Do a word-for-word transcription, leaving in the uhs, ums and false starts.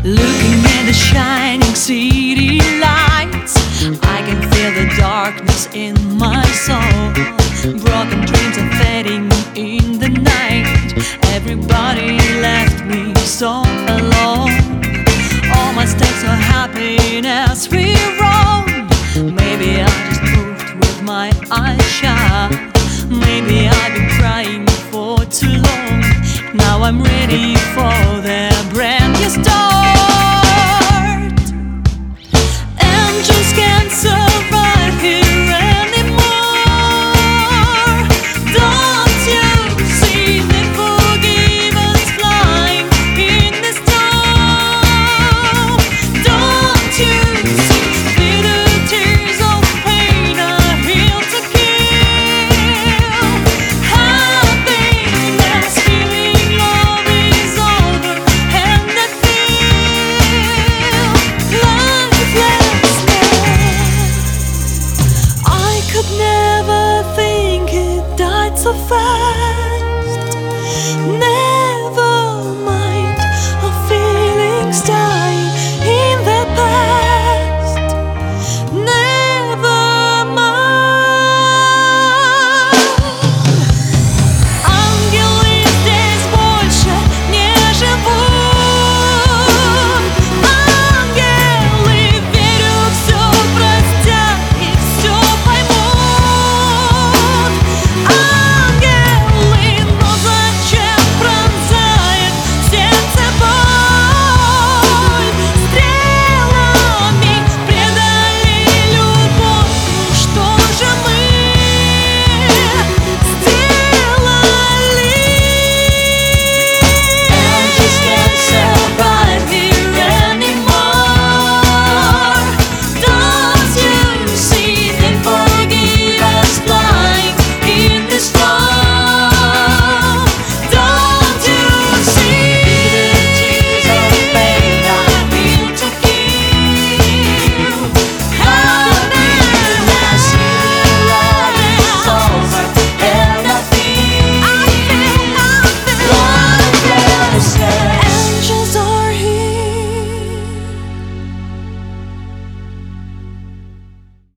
Looking at the shining city lights, I can feel the darkness in my soul. Broken dreams are fading in the night. Everybody left me so alone. All my steps are happiness we roam. Maybe I just moved with my eyes shut. Maybe I've been crying for too long. Now I'm ready for